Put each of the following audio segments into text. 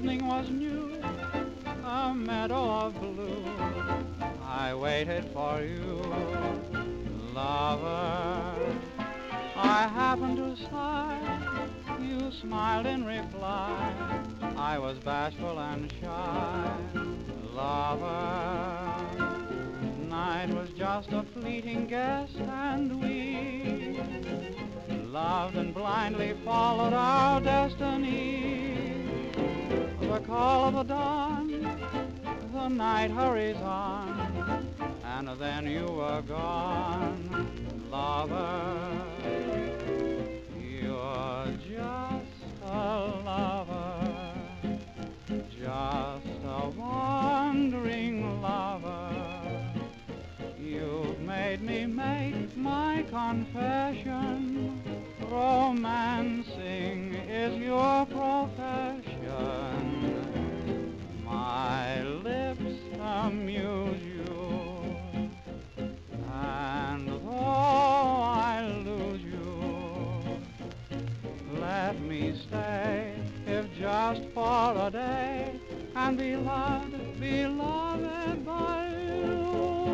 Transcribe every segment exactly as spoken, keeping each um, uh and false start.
evening was new, a meadow of blue. I waited for you, lover. I happened to sigh, you smiled in reply. I was bashful and shy, lover. Night was just a fleeting guest, and we loved and blindly followed our destiny. The call of the dawn, the night hurries on, and then you were gone, lover. You're just a lover, just a wandering lover. You've made me make my confession. Romancing is your profession. My lips amuse you, and though I lose you, let me stay, if just for a day, and be loved, be loved by you.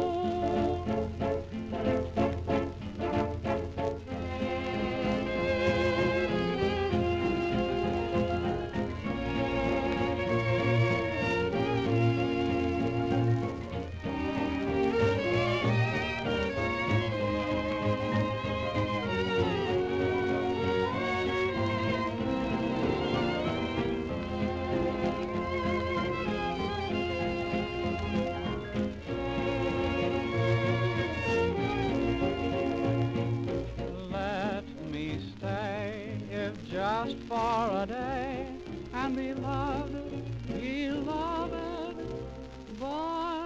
Just for a day, and be loved, be loved by